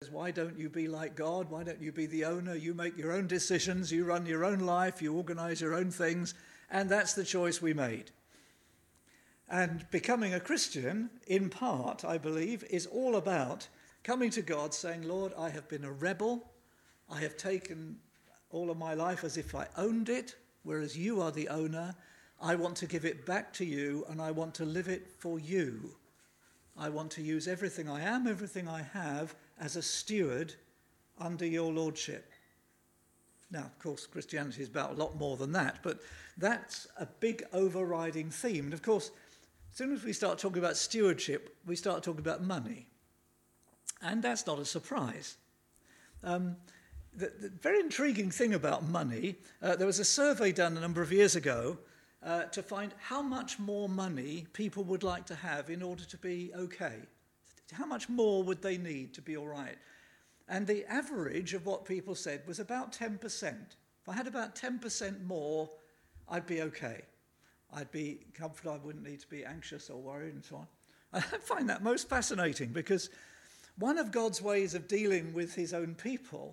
says, why don't you be like God? Why don't you be the owner? You make your own decisions, you run your own life, you organize your own things. And that's the choice we made. And becoming a Christian, in part, I believe, is all about coming to God saying, Lord, I have been a rebel. I have taken all of my life as if I owned it, whereas you are the owner. I want to give it back to you, and I want to live it for you. I want to use everything I am, everything I have, as a steward under your lordship. Now, of course, Christianity is about a lot more than that, but that's a big overriding theme. And of course, as soon as we start talking about stewardship, we start talking about money. And that's not a surprise. The very intriguing thing about money, there was a survey done a number of years ago to find how much more money people would like to have in order to be okay. How much more would they need to be all right? And the average of what people said was about 10%. If I had about 10% more, I'd be okay. I'd be comfortable, I wouldn't need to be anxious or worried and so on. I find that most fascinating because one of God's ways of dealing with his own people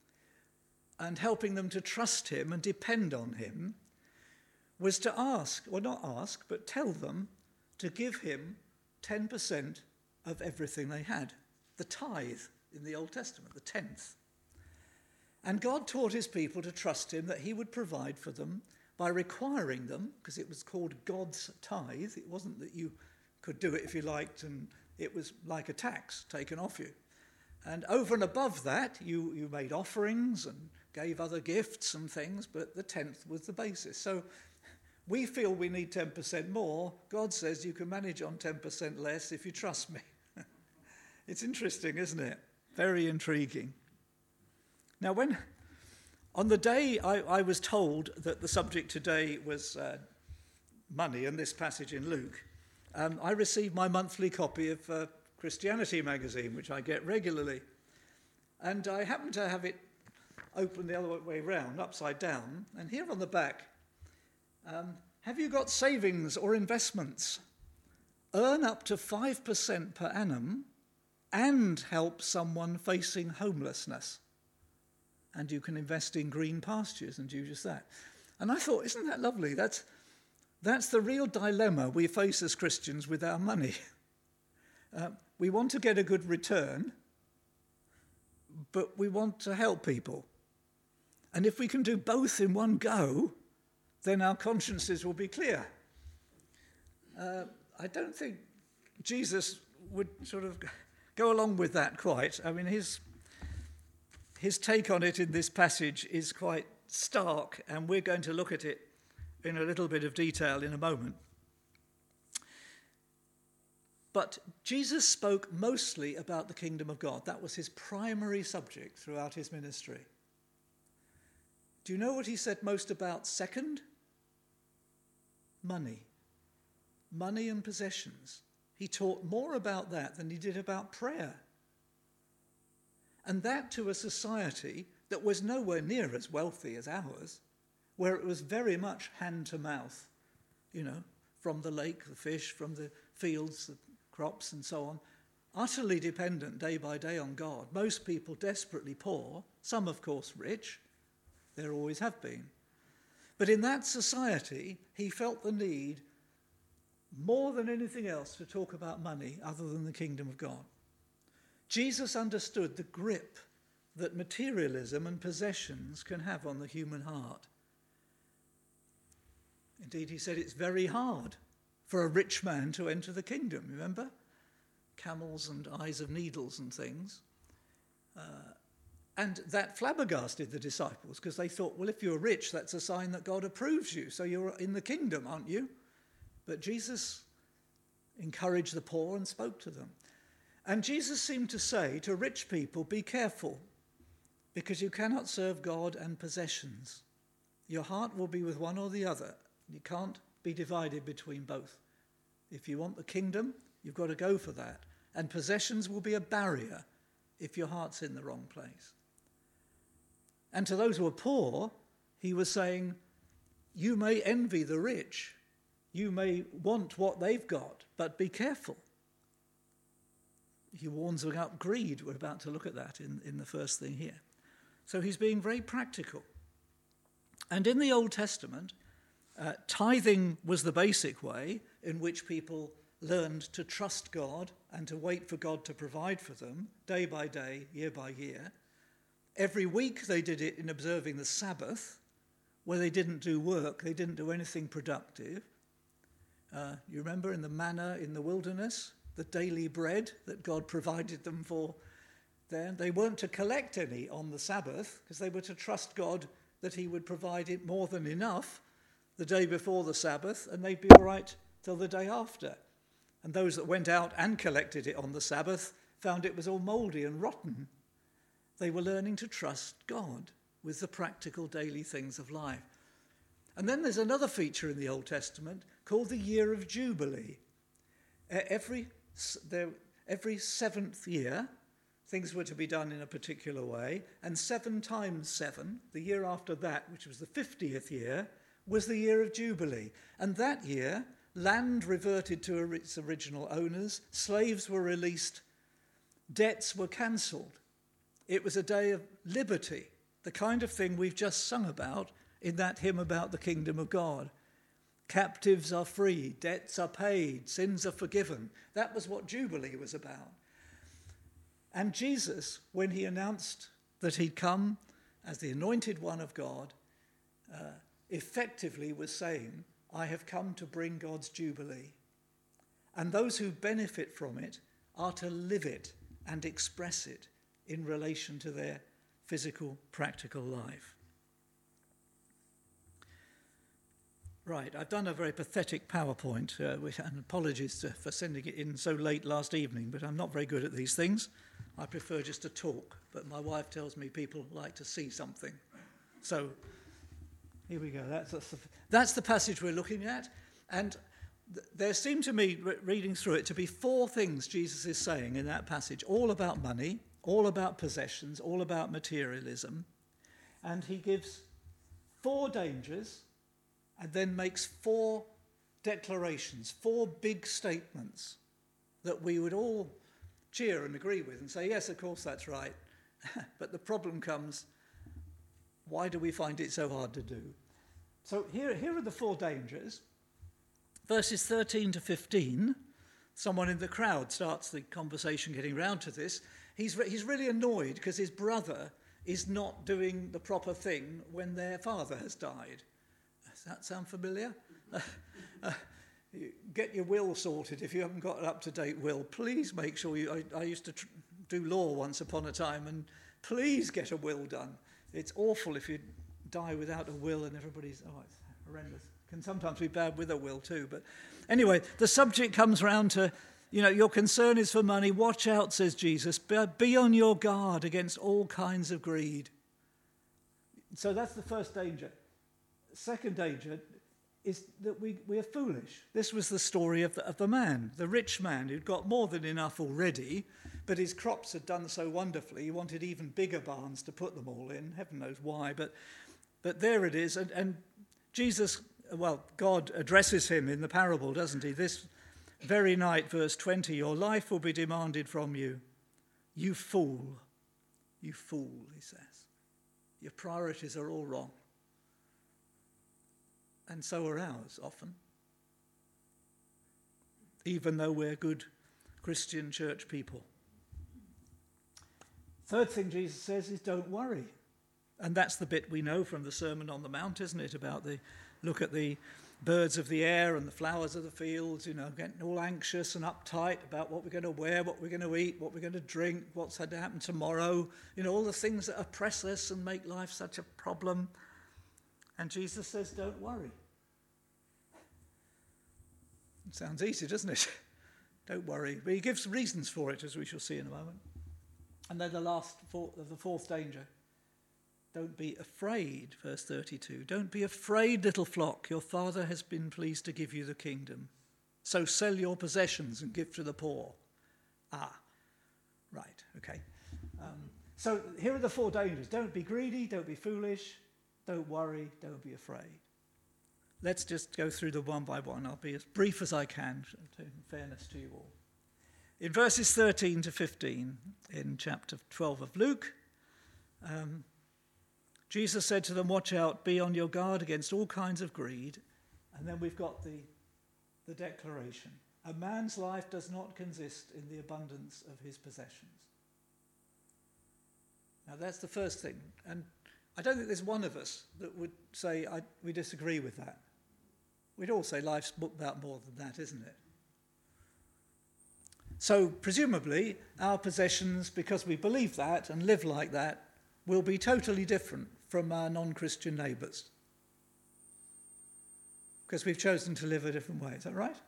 and helping them to trust him and depend on him was to ask, or not ask, but tell them to give him 10% of everything they had. The tithe in the Old Testament, the 10th. And God taught his people to trust him that he would provide for them by requiring them, because it was called God's tithe. It wasn't that you could do it if you liked, and it was like a tax taken off you. And over and above that, you made offerings and gave other gifts and things, but the 10th was the basis. So we feel we need 10% more. God says you can manage on 10% less if you trust me. It's interesting, isn't it? Very intriguing. Now, on the day I was told that the subject today was money and this passage in Luke, I received my monthly copy of Christianity magazine, which I get regularly. And I happened to have it open the other way round, upside down. And here on the back, have you got savings or investments? Earn up to 5% per annum and help someone facing homelessness. And you can invest in green pastures and do just that. And I thought, isn't that lovely? That's the real dilemma we face as Christians with our money. We want to get a good return, but we want to help people. And if we can do both in one go, then our consciences will be clear. I don't think Jesus would sort of go along with that quite. I mean, his take on it in this passage is quite stark, and we're going to look at it in a little bit of detail in a moment. But Jesus spoke mostly about the kingdom of God. That was his primary subject throughout his ministry. Do you know what he said most about second? Money. Money and possessions. He taught more about that than he did about prayer. And that to a society that was nowhere near as wealthy as ours, where it was very much hand to mouth, from the lake, the fish, from the fields, the crops and so on, utterly dependent day by day on God. Most people desperately poor, some of course rich, there always have been. But in that society, he felt the need more than anything else to talk about money other than the kingdom of God. Jesus understood the grip that materialism and possessions can have on the human heart. Indeed, he said it's very hard for a rich man to enter the kingdom, remember? Camels and eyes of needles and things. And that flabbergasted the disciples because they thought, well, if you're rich, that's a sign that God approves you, so you're in the kingdom, aren't you? But Jesus encouraged the poor and spoke to them. And Jesus seemed to say to rich people, be careful, because you cannot serve God and possessions. Your heart will be with one or the other. You can't be divided between both. If you want the kingdom, you've got to go for that. And possessions will be a barrier if your heart's in the wrong place. And to those who are poor, he was saying, you may envy the rich. You may want what they've got, but be careful. he warns about greed. We're about to look at that in the first thing here. So he's being very practical. And in the Old Testament, tithing was the basic way in which people learned to trust God and to wait for God to provide for them day by day, year by year. Every week they did it in observing the Sabbath, where they didn't do work, they didn't do anything productive. You remember in the manna in the wilderness, the daily bread that God provided them for there? They weren't to collect any on the Sabbath because they were to trust God that he would provide it more than enough the day before the Sabbath, and they'd be all right till the day after. And those that went out and collected it on the Sabbath found it was all mouldy and rotten. They were learning to trust God with the practical daily things of life. And then there's another feature in the Old Testament called the Year of Jubilee. Every seventh year, things were to be done in a particular way, and 7 times 7, the year after that, which was the 50th year, was the Year of Jubilee. And that year, land reverted to its original owners, slaves were released, debts were cancelled. It was a day of liberty, the kind of thing we've just sung about in that hymn about the kingdom of God. Captives are free, debts are paid, sins are forgiven. That was what Jubilee was about. And Jesus, when he announced that he'd come as the anointed one of God, effectively was saying, I have come to bring God's Jubilee. And those who benefit from it are to live it and express it in relation to their physical, practical life. Right, I've done a very pathetic PowerPoint, and apologies for sending it in so late last evening, but I'm not very good at these things. I prefer just to talk, but my wife tells me people like to see something. So here we go. That's the passage we're looking at, and there seem to me, reading through it, to be 4 things Jesus is saying in that passage, all about money, all about possessions, all about materialism, and he gives 4 dangers and then makes 4 declarations, 4 big statements that we would all cheer and agree with and say, yes, of course, that's right. But the problem comes, why do we find it so hard to do? So here are the 4 dangers. Verses 13 to 15, someone in the crowd starts the conversation getting round to this. He's really annoyed because his brother is not doing the proper thing when their father has died. Does that sound familiar? Get your will sorted if you haven't got an up-to-date will. Please make sure I used to do law once upon a time, and please get a will done. It's awful if you die without a will and everybody's, it's horrendous. Can sometimes be bad with a will too. But anyway, the subject comes round to, your concern is for money. Watch out, says Jesus. Be on your guard against all kinds of greed. So that's the first danger. Second danger is that we are foolish. This was the story of the man, the rich man who'd got more than enough already, but his crops had done so wonderfully. He wanted even bigger barns to put them all in. Heaven knows why. But there it is. And Jesus, God addresses him in the parable, doesn't he? This very night, verse 20, your life will be demanded from you. You fool. You fool, he says. Your priorities are all wrong. And so are ours, often. Even though we're good Christian church people. Third thing Jesus says is don't worry. And that's the bit we know from the Sermon on the Mount, isn't it? About look at the birds of the air and the flowers of the fields, getting all anxious and uptight about what we're going to wear, what we're going to eat, what we're going to drink, what's had to happen tomorrow. All the things that oppress us and make life such a problem. And Jesus says, don't worry. It sounds easy, doesn't it? Don't worry. But he gives reasons for it, as we shall see in a moment. And then the fourth danger. Don't be afraid, verse 32. Don't be afraid, little flock. Your Father has been pleased to give you the kingdom. So sell your possessions and give to the poor. Right, okay. So here are the 4 dangers. Don't be greedy, don't be foolish, don't worry, don't be afraid. Let's just go through them one by one. I'll be as brief as I can, in fairness to you all. In verses 13 to 15 in chapter 12 of Luke, Jesus said to them, "Watch out, be on your guard against all kinds of greed." And then we've got the declaration. A man's life does not consist in the abundance of his possessions. Now that's the first thing. And I don't think there's one of us that would say we disagree with that. We'd all say life's about more than that, isn't it? So presumably our possessions, because we believe that and live like that, will be totally different from our non-Christian neighbours. Because we've chosen to live a different way. Is that right?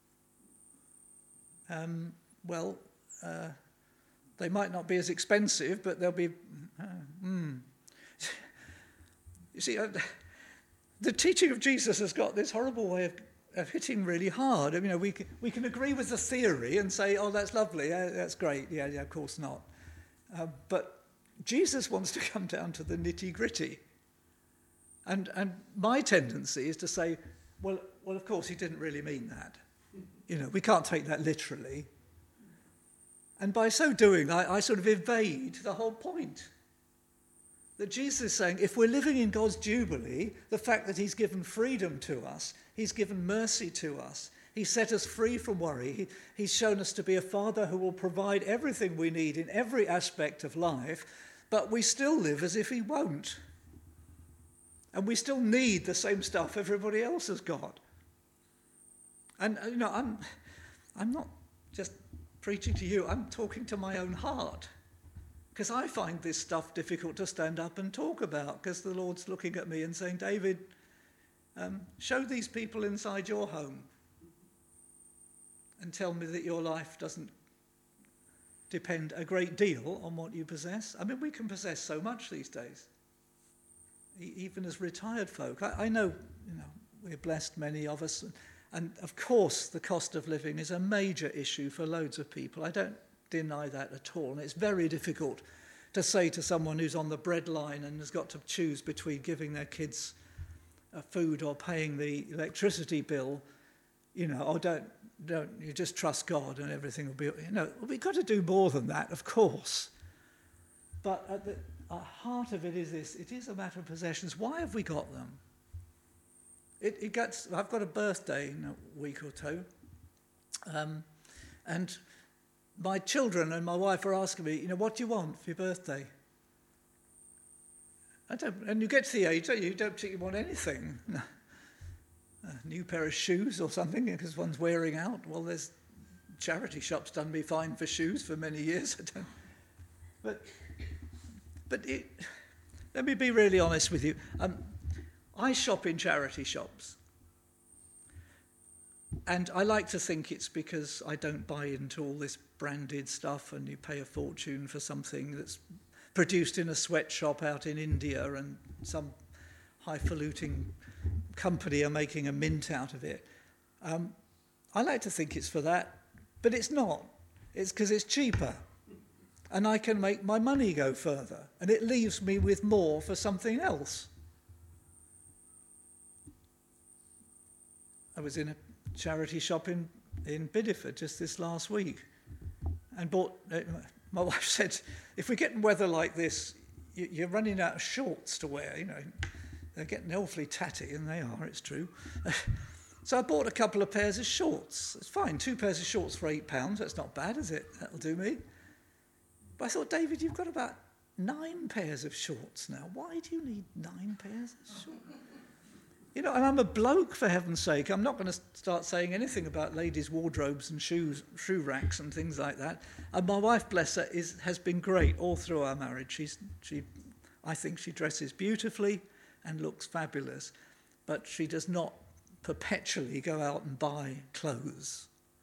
They might not be as expensive, but they'll be... You see, the teaching of Jesus has got this horrible way of hitting really hard. I mean, we can agree with the theory and say, oh, that's lovely, that's great. Yeah, of course not. But Jesus wants to come down to the nitty-gritty. And my tendency is to say, well, of course, he didn't really mean that. We can't take that literally. And by so doing, I sort of evade the whole point. That Jesus is saying, if we're living in God's jubilee, the fact that he's given freedom to us, he's given mercy to us, he's set us free from worry, he's shown us to be a father who will provide everything we need in every aspect of life, but we still live as if he won't. And we still need the same stuff everybody else has got. And, I'm not just preaching to you, I'm talking to my own heart. Because I find this stuff difficult to stand up and talk about, because the Lord's looking at me and saying, David, show these people inside your home and tell me that your life doesn't depend a great deal on what you possess. I mean, we can possess so much these days, even as retired folk. I know, we're blessed, many of us, and of course the cost of living is a major issue for loads of people. I don't deny that at all, and it's very difficult to say to someone who's on the breadline and has got to choose between giving their kids food or paying the electricity bill, don't you just trust God and everything will be, we've got to do more than that, of course. But at the heart of it is this: it is a matter of possessions. Why have we got them? I've got a birthday in a week or two, and my children and my wife are asking me, what do you want for your birthday? And you get to the age, you don't particularly want anything. A new pair of shoes or something, because one's wearing out. Well, there's charity shops done me fine for shoes for many years. But let me be really honest with you. I shop in charity shops. And I like to think it's because I don't buy into all this branded stuff and you pay a fortune for something that's produced in a sweatshop out in India and some highfalutin company are making a mint out of it. I like to think it's for that, but it's not. It's because it's cheaper. And I can make my money go further. And it leaves me with more for something else. I was in a charity shop in Bideford just this last week and bought, my wife said, if we're getting weather like this, you're running out of shorts to wear, they're getting awfully tatty, and they are, it's true. So I bought a couple of pairs of shorts. It's fine, 2 pairs of shorts for £8, that's not bad, is it? That'll do me. But I thought, David, you've got about 9 pairs of shorts now. Why do you need 9 pairs of shorts? And I'm a bloke, for heaven's sake. I'm not going to start saying anything about ladies' wardrobes and shoe racks and things like that. And my wife, bless her, has been great all through our marriage. I think she dresses beautifully and looks fabulous, but she does not perpetually go out and buy clothes.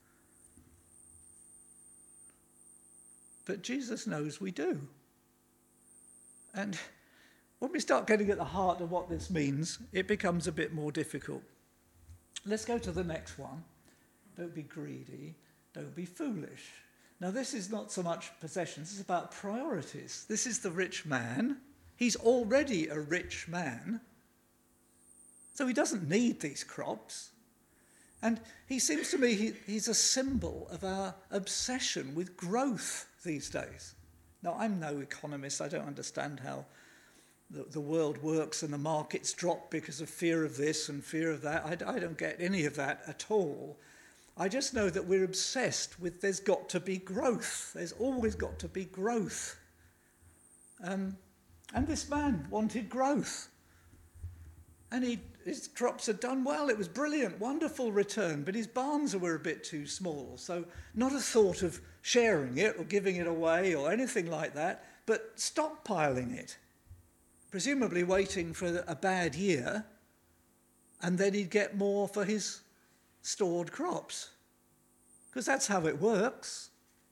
But Jesus knows we do. And when we start getting at the heart of what this means, it becomes a bit more difficult. Let's go to the next one. Don't be greedy. Don't be foolish. Now, this is not so much possessions. It's about priorities. This is the rich man. He's already a rich man. So he doesn't need these crops. And he seems to me, he's a symbol of our obsession with growth these days. Now, I'm no economist. I don't understand how the world works and the markets drop because of fear of this and fear of that. I don't get any of that at all. I just know that we're obsessed with there's got to be growth. There's always got to be growth. And this man wanted growth. And his crops had done well. It was brilliant, wonderful return. But his barns were a bit too small. So not a thought of sharing it or giving it away or anything like that, but stockpiling it. Presumably waiting for a bad year, and then he'd get more for his stored crops. Because that's how it works.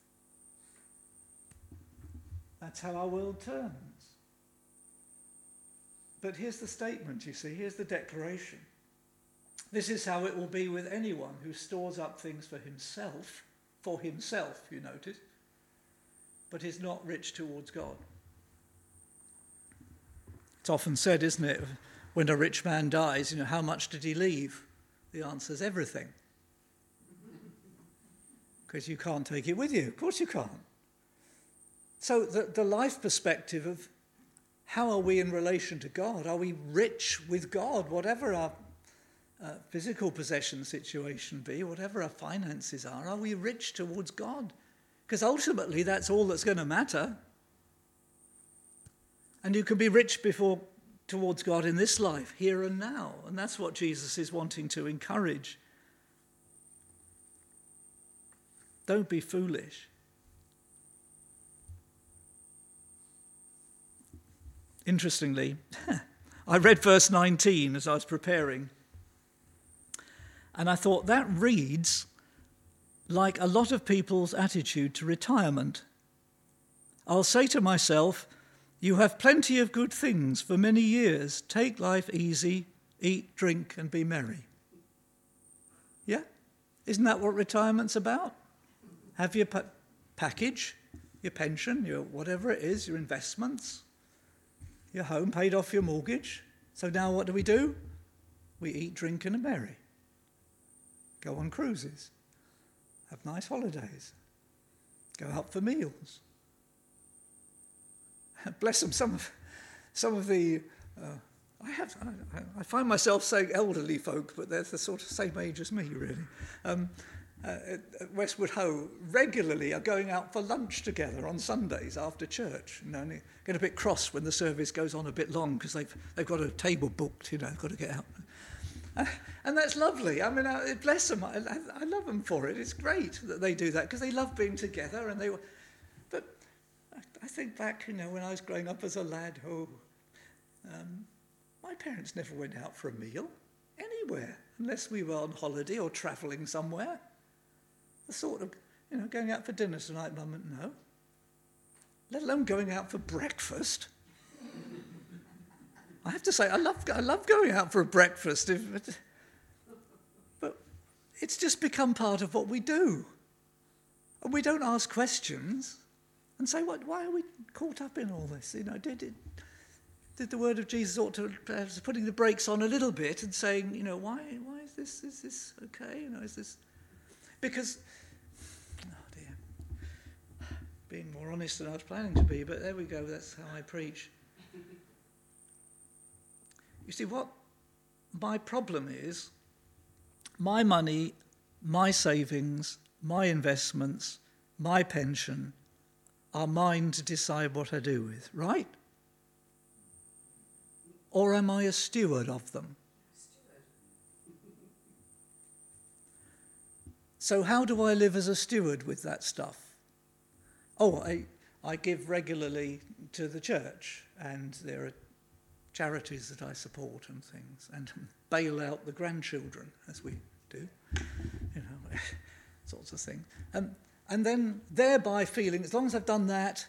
That's how our world turns. But here's the statement, you see, here's the declaration. This is how it will be with anyone who stores up things for himself, you notice, but is not rich towards God. It's often said, isn't it, when a rich man dies, how much did he leave? The answer is everything. Because you can't take it with you. Of course you can't. So the life perspective of how are we in relation to God? Are we rich with God? Whatever our physical possession situation be, whatever our finances are we rich towards God? Because ultimately that's all that's going to matter. And you can be rich towards God in this life, here and now. And that's what Jesus is wanting to encourage. Don't be foolish. Interestingly, I read verse 19 as I was preparing, and I thought that reads like a lot of people's attitude to retirement. I'll say to myself, you have plenty of good things for many years. Take life easy, eat, drink, and be merry. Yeah? Isn't that what retirement's about? Have your package, your pension, your whatever it is, your investments, your home, paid off your mortgage. So now what do? We eat, drink, and are merry. Go on cruises. Have nice holidays. Go out for meals. Bless them, some of the... I find myself saying elderly folk, but they're the sort of same age as me, really. At Westwood Ho regularly are going out for lunch together on Sundays after church. And they get a bit cross when the service goes on a bit long because they've got a table booked, they've got to get out. And that's lovely. I mean, bless them. I love them for it. It's great that they do that because they love being together. But I think back, when I was growing up as a lad, my parents never went out for a meal anywhere unless we were on holiday or travelling somewhere. The thought of, going out for dinner tonight, Mum, no. Let alone going out for breakfast. I have to say, I love going out for a breakfast, but it's just become part of what we do. And we don't ask questions and say, why are we caught up in all this? Did the word of Jesus ought to perhaps putting the brakes on a little bit and saying, why is this? Is this okay? Is this... Because, oh dear, being more honest than I was planning to be, but there we go, that's how I preach. You see, what my problem is, my money, my savings, my investments, my pension are mine to decide what I do with, right? Or am I a steward of them? So how do I live as a steward with that stuff? I give regularly to the church, and there are charities that I support and things, and bail out the grandchildren, as we do, sorts of things. And then thereby feeling, as long as I've done that,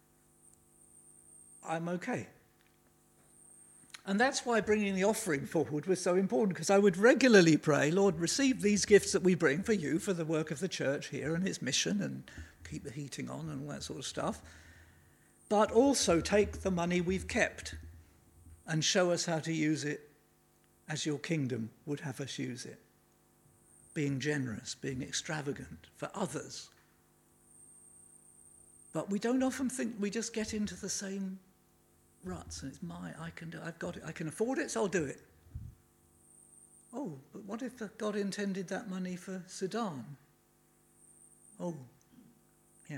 I'm okay. And that's why bringing the offering forward was so important, because I would regularly pray, Lord, receive these gifts that we bring for you, for the work of the church here and its mission, and keep the heating on and all that sort of stuff. But also take the money we've kept and show us how to use it as your kingdom would have us use it. being generous, being extravagant for others. But we don't often think, we just get into the same ruts, and it's I've got it, I can afford it, so I'll do it. Oh, but what if God intended that money for Sudan? Oh, yeah.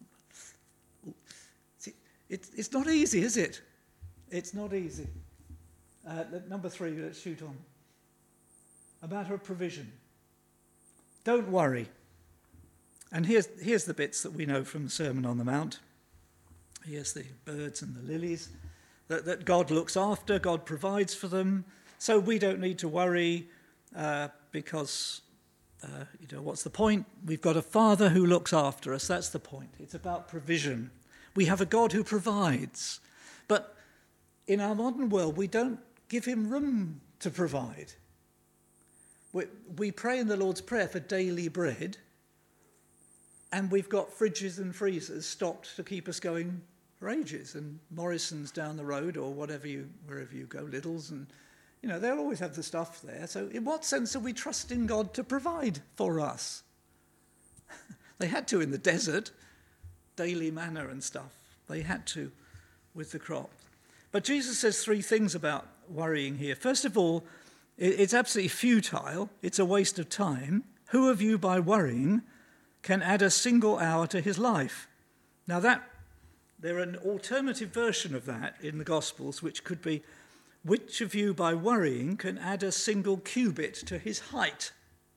See, it's not easy, is it? It's not easy. Number 3, let's shoot on. A matter of provision. Don't worry. And here's the bits that we know from the Sermon on the Mount. Here's the birds and the lilies that God looks after, God provides for them. So we don't need to worry because, what's the point? We've got a Father who looks after us. That's the point. It's about provision. We have a God who provides. But in our modern world, we don't give him room to provide. We pray in the Lord's Prayer for daily bread, and we've got fridges and freezers stocked to keep us going for ages, and Morrison's down the road, or wherever you go, Lidl's, and they'll always have the stuff there. So in what sense are we trusting God to provide for us? They had to in the desert, daily manna and stuff. They had to with the crop. But Jesus says 3 things about worrying here. First of all, it's absolutely futile. It's a waste of time. Who of you, by worrying, can add a single hour to his life? Now there are an alternative version of that in the Gospels, which could be, which of you, by worrying, can add a single cubit to his height?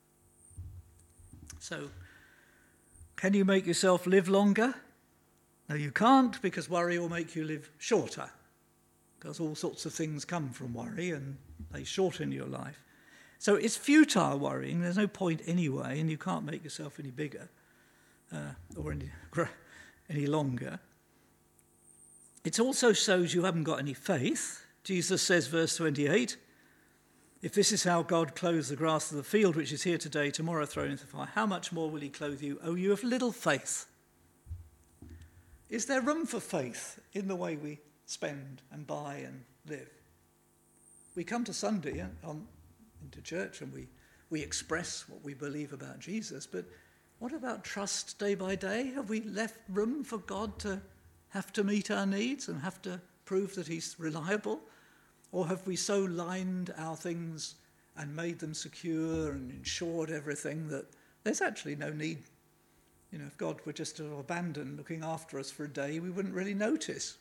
So, can you make yourself live longer? No, you can't, because worry will make you live shorter. Because all sorts of things come from worry, and they shorten your life. So it's futile worrying. There's no point anyway, and you can't make yourself any bigger or any longer. It also shows you haven't got any faith. Jesus says, verse 28, if this is how God clothes the grass of the field, which is here today, tomorrow thrown into the fire, how much more will he clothe you, O you of little faith? Is there room for faith in the way we spend and buy and live? We come to Sunday into church and we express what we believe about Jesus, but what about trust day by day? Have we left room for God to have to meet our needs and have to prove that he's reliable? Or have we so lined our things and made them secure and insured everything that there's actually no need? If God were just to abandon looking after us for a day, we wouldn't really notice.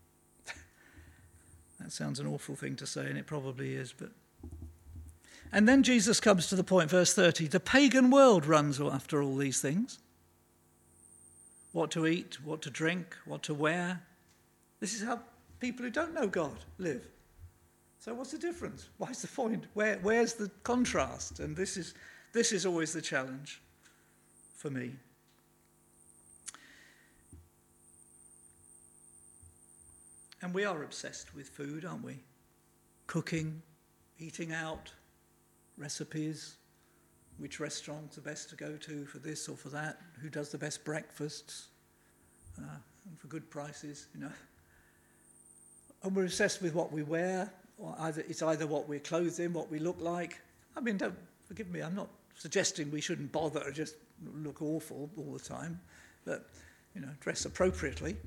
That sounds an awful thing to say, and it probably is. And then Jesus comes to the point, verse 30, the pagan world runs after all these things. What to eat, what to drink, what to wear. This is how people who don't know God live. So what's the difference? What's the point? Where's the contrast? And this is always the challenge for me. And we are obsessed with food, aren't we? Cooking, eating out, recipes, which restaurants are best to go to for this or for that, who does the best breakfasts, and for good prices, And we're obsessed with what we wear, or it's either what we're clothed in, what we look like. I mean, don't forgive me, I'm not suggesting we shouldn't bother, just look awful all the time, but, dress appropriately.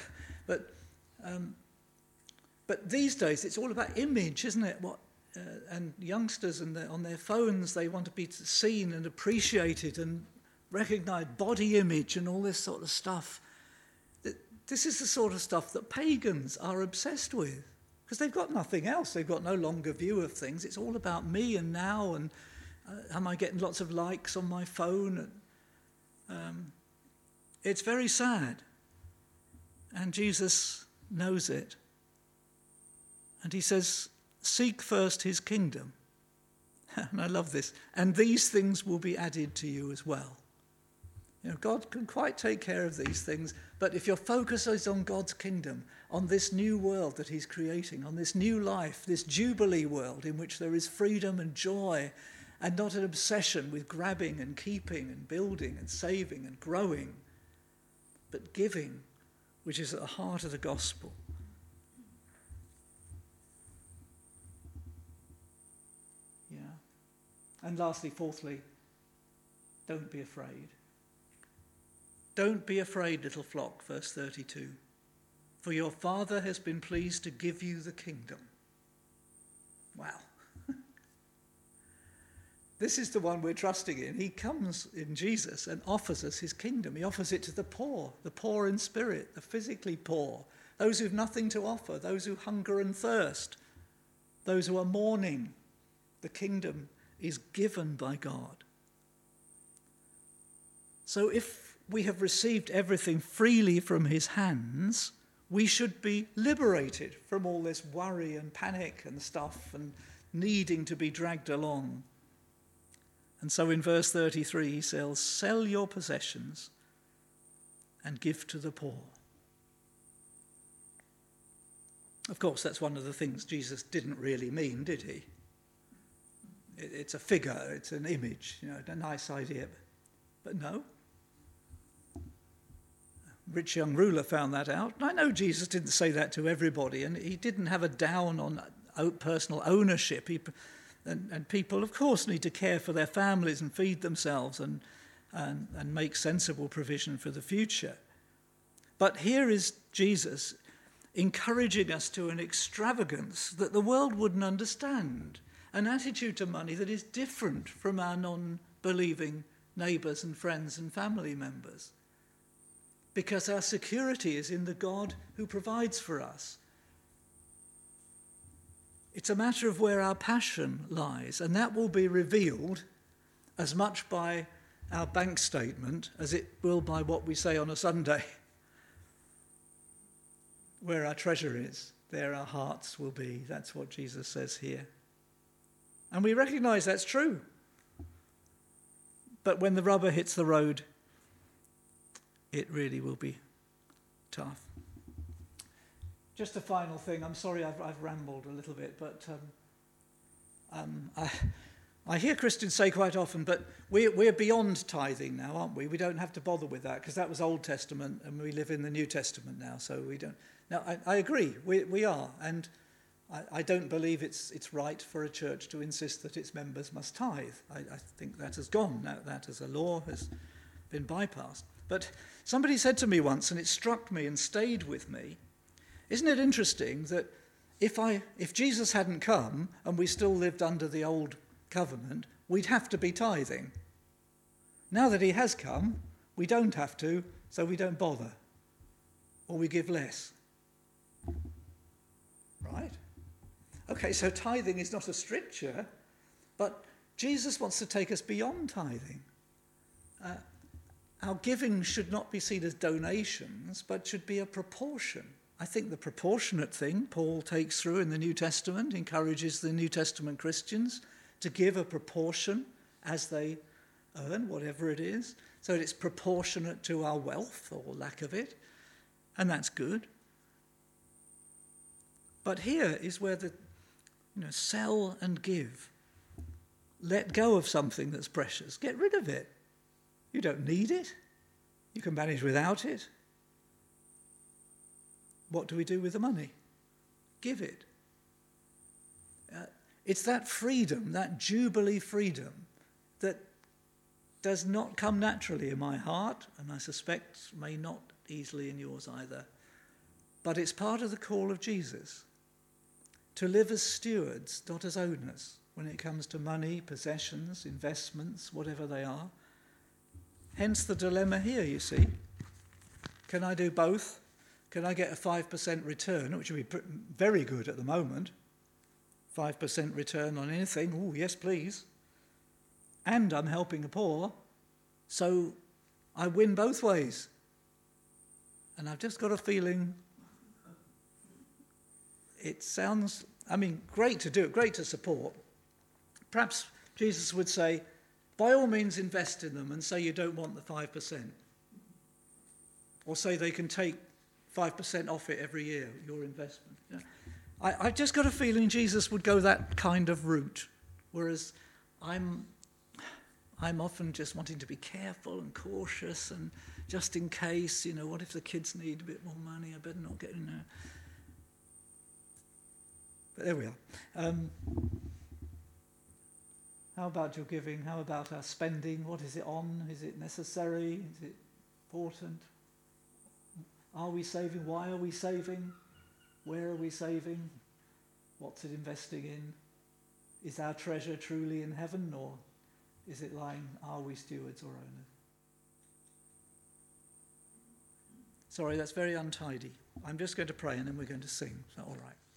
But these days, it's all about image, isn't it? And youngsters on their phones, they want to be seen and appreciated and recognized, body image and all this sort of stuff. This is the sort of stuff that pagans are obsessed with, because they've got nothing else. They've got no longer view of things. It's all about me and now, and am I getting lots of likes on my phone? It's very sad. And Jesus knows it. And he says, seek first his kingdom. And I love this. And these things will be added to you as well. God can quite take care of these things. But if your focus is on God's kingdom, on this new world that he's creating, on this new life, this jubilee world in which there is freedom and joy, and not an obsession with grabbing and keeping and building and saving and growing, but giving, which is at the heart of the gospel. Yeah. And lastly, fourthly, don't be afraid. Don't be afraid, little flock, verse 32. For your Father has been pleased to give you the kingdom. Wow. This is the one we're trusting in. He comes in Jesus and offers us his kingdom. He offers it to the poor in spirit, the physically poor, those who've nothing to offer, those who hunger and thirst, those who are mourning. The kingdom is given by God. So if we have received everything freely from his hands, we should be liberated from all this worry and panic and stuff and needing to be dragged along. And so in verse 33 he says, sell your possessions and give to the poor. Of course, that's one of the things Jesus didn't really mean, did he? It's a figure, it's an image, a nice idea. But no. Rich young ruler found that out. I know Jesus didn't say that to everybody, and he didn't have a down on personal ownership. And people, of course, need to care for their families and feed themselves and make sensible provision for the future. But here is Jesus encouraging us to an extravagance that the world wouldn't understand, an attitude to money that is different from our non-believing neighbours and friends and family members. Because our security is in the God who provides for us. It's a matter of where our passion lies, and that will be revealed as much by our bank statement as it will by what we say on a Sunday. Where our treasure is, there our hearts will be. That's what Jesus says here. And we recognise that's true. But when the rubber hits the road, it really will be tough. Just a final thing. I'm sorry I've rambled a little bit, but I hear Christians say quite often, but we're beyond tithing now, aren't we? We don't have to bother with that because that was Old Testament and we live in the New Testament now, so we don't. Now, I agree, we are, and I don't believe it's right for a church to insist that its members must tithe. I think that has gone. That as a law has been bypassed. But somebody said to me once, and it struck me and stayed with me, isn't it interesting that if Jesus hadn't come and we still lived under the old covenant, we'd have to be tithing. Now that he has come, we don't have to, so we don't bother. Or we give less. Right? Okay, so tithing is not a stricture, but Jesus wants to take us beyond tithing. Our giving should not be seen as donations, but should be a proportion. I think the proportionate thing Paul takes through in the New Testament encourages the New Testament Christians to give a proportion as they earn, whatever it is, so it's proportionate to our wealth or lack of it, and that's good. But here is where the sell and give. Let go of something that's precious. Get rid of it. You don't need it. You can manage without it. What do we do with the money? Give it. It's that freedom, that jubilee freedom, that does not come naturally in my heart, and I suspect may not easily in yours either. But it's part of the call of Jesus, to live as stewards, not as owners, when it comes to money, possessions, investments, whatever they are. Hence the dilemma here, you see. Can I do both? Can I get a 5% return, which would be very good at the moment? 5% return on anything? Oh, yes, please. And I'm helping the poor, so I win both ways. And I've just got a feeling it sounds, great to do it, great to support. Perhaps Jesus would say, by all means invest in them and say you don't want the 5%. Or say they can take 5% off it every year, your investment. I've just got a feeling Jesus would go that kind of route, whereas I'm often just wanting to be careful and cautious and just in case, what if the kids need a bit more money? I better not get in there. But there we are. How about your giving? How about our spending? What is it on? Is it necessary? Is it important? Are we saving? Why are we saving? Where are we saving? What's it investing in? Is our treasure truly in heaven, or is it lying? Are we stewards or owners? Sorry, that's very untidy. I'm just going to pray and then we're going to sing. Is that all right?